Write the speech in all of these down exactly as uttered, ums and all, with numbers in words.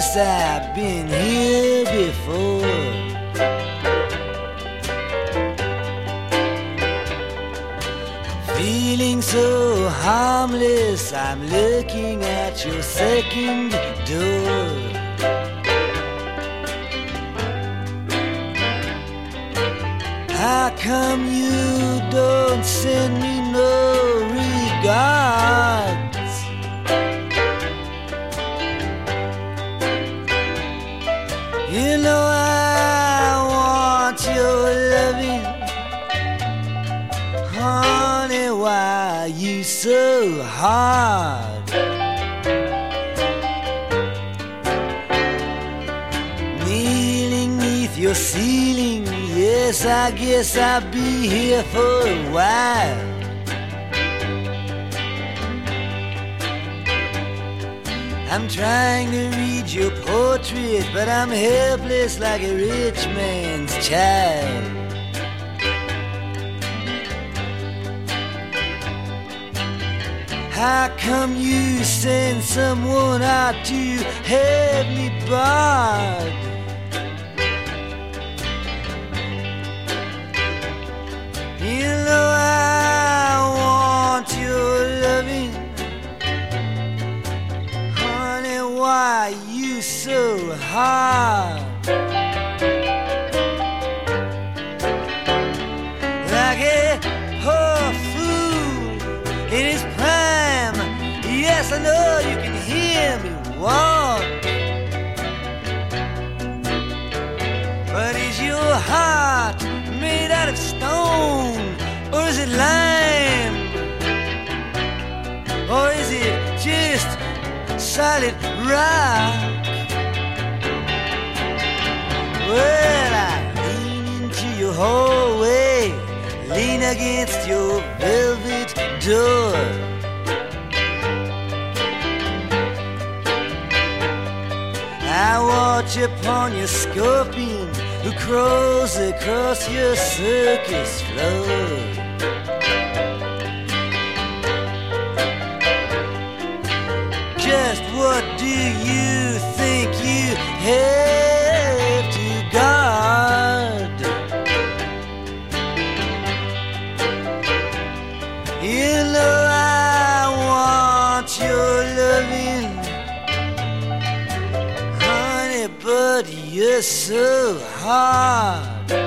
guess I've been here before. Feeling so harmless, I'm looking at your second door. How come you don't send me no regards? You know I want your loving. Honey, why you so hard? Kneeling neath your ceiling, yes, I guess I'll be here for a while. I'm trying to read your portrait, but I'm helpless like a rich man's child. How come you send someone out to have me barred? You know I want your loving. Honey, why you so hard? Like a poor fool in his prime. Yes, I know you can hear me walk. But is your heart made out of stone, or is it lime, or is it just solid rock? Well, I lean into your hallway, lean against your velvet door. I watch upon your scorpion who crawls across your circus floor. Just what do you think you have to guard? You know I want your loving, honey, but you're so hard.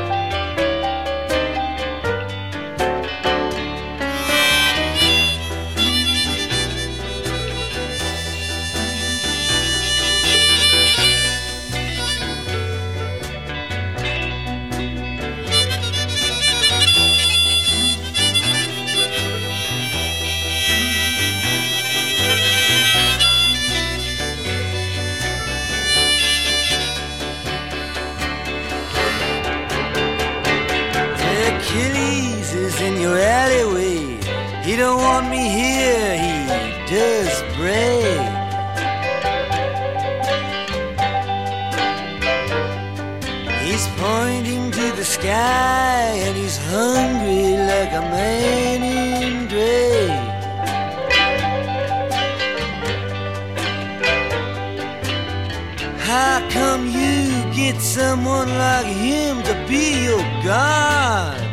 Achilles is in your alleyway. He don't want me here, he does brag. He's pointing to the sky and he's hungry like a man in drag. How come you get someone like him to be your God?